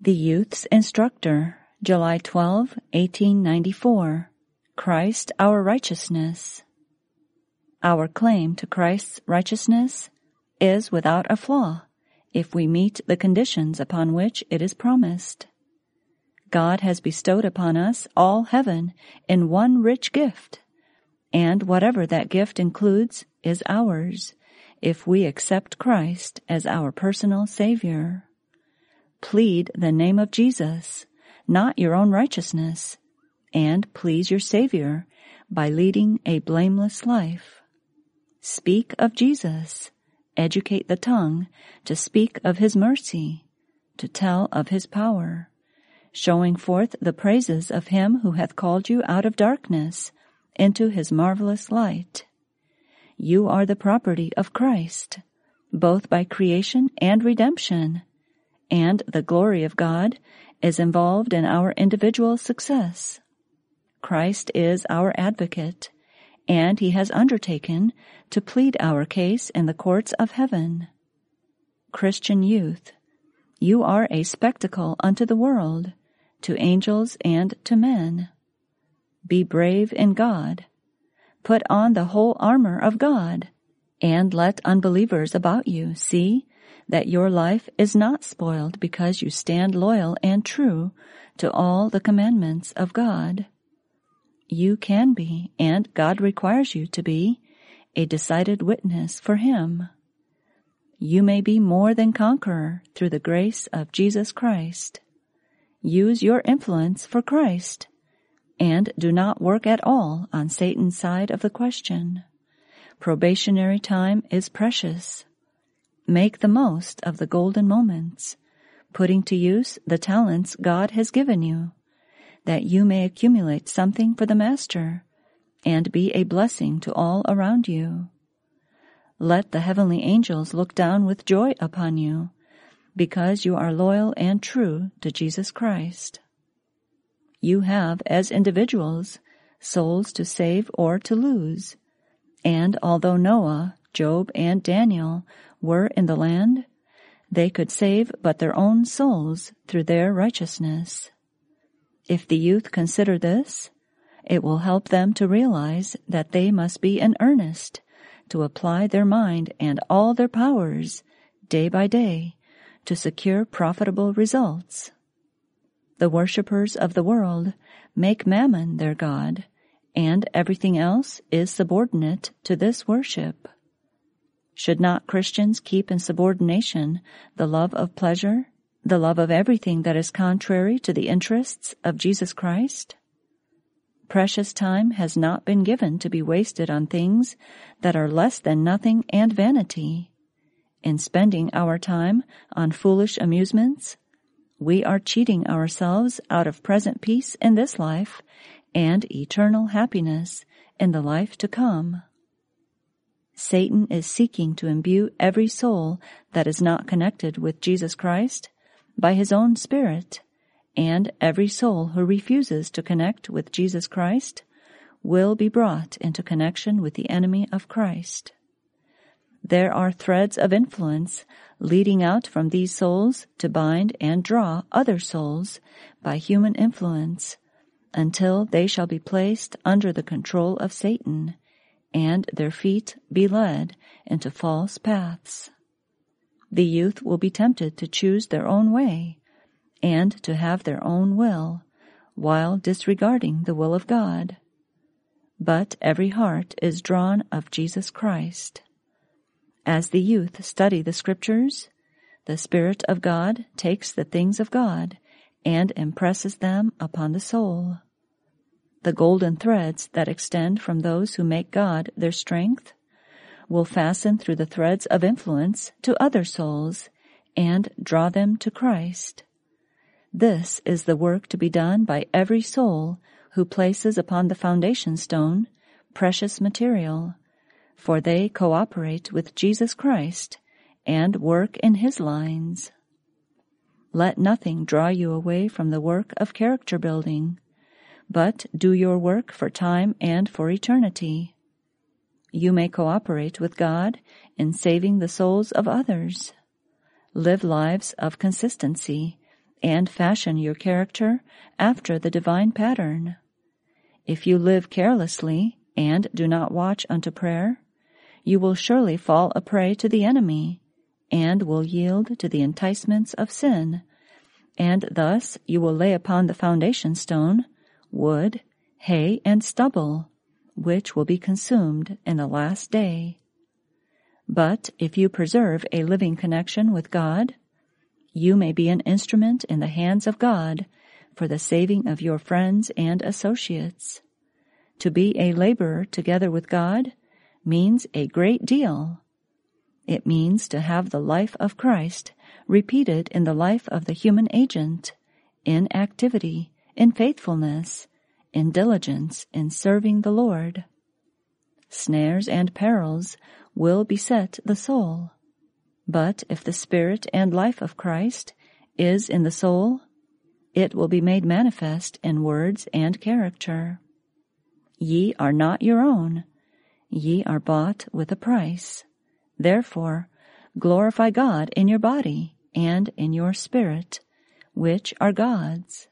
The Youth's Instructor, July 12, 1894. Christ our Righteousness. Our claim to Christ's righteousness is without a flaw if we meet the conditions upon which it is promised. God has bestowed upon us all heaven in one rich gift, and whatever that gift includes is ours if we accept Christ as our personal Savior. Plead the name of Jesus, not your own righteousness, and please your Savior by leading a blameless life. Speak of Jesus, educate the tongue to speak of His mercy, to tell of His power, showing forth the praises of Him who hath called you out of darkness into His marvelous light. You are the property of Christ, both by creation and redemption, and the glory of God is involved in our individual success. Christ is our advocate, and He has undertaken to plead our case in the courts of heaven. Christian youth, you are a spectacle unto the world, to angels and to men. Be brave in God. Put on the whole armor of God, and let unbelievers about you see that your life is not spoiled because you stand loyal and true to all the commandments of God. You can be, and God requires you to be, a decided witness for Him. You may be more than conqueror through the grace of Jesus Christ. Use your influence for Christ, and do not work at all on Satan's side of the question. Probationary time is precious. Make the most of the golden moments, putting to use the talents God has given you, that you may accumulate something for the Master and be a blessing to all around you. Let the heavenly angels look down with joy upon you, because you are loyal and true to Jesus Christ. You have, as individuals, souls to save or to lose, and although Noah, Job, and Daniel were in the land, they could save but their own souls through their righteousness. If the youth consider this, it will help them to realize that they must be in earnest to apply their mind and all their powers, day by day, to secure profitable results. The worshippers of the world make mammon their god, and everything else is subordinate to this worship. Should not Christians keep in subordination the love of pleasure, the love of everything that is contrary to the interests of Jesus Christ? Precious time has not been given to be wasted on things that are less than nothing and vanity. In spending our time on foolish amusements, we are cheating ourselves out of present peace in this life and eternal happiness in the life to come. Satan is seeking to imbue every soul that is not connected with Jesus Christ by his own Spirit, and every soul who refuses to connect with Jesus Christ will be brought into connection with the enemy of Christ. There are threads of influence leading out from these souls to bind and draw other souls by human influence until they shall be placed under the control of Satan and their feet be led into false paths. The youth will be tempted to choose their own way and to have their own will, while disregarding the will of God. But every heart is drawn of Jesus Christ. As the youth study the Scriptures, the Spirit of God takes the things of God and impresses them upon the soul. The golden threads that extend from those who make God their strength will fasten through the threads of influence to other souls and draw them to Christ. This is the work to be done by every soul who places upon the foundation stone precious material, for they cooperate with Jesus Christ and work in His lines. Let nothing draw you away from the work of character building, but do your work for time and for eternity. You may cooperate with God in saving the souls of others. Live lives of consistency and fashion your character after the divine pattern. If you live carelessly and do not watch unto prayer, you will surely fall a prey to the enemy, and will yield to the enticements of sin, and thus you will lay upon the foundation stone wood, hay, and stubble, which will be consumed in the last day. But if you preserve a living connection with God, you may be an instrument in the hands of God for the saving of your friends and associates. To be a laborer together with God means a great deal. It means to have the life of Christ repeated in the life of the human agent, in activity, in faithfulness, in diligence in serving the Lord. Snares and perils will beset the soul, but if the spirit and life of Christ is in the soul, it will be made manifest in words and character. Ye are not your own. Ye are bought with a price. Therefore, glorify God in your body and in your spirit, which are God's.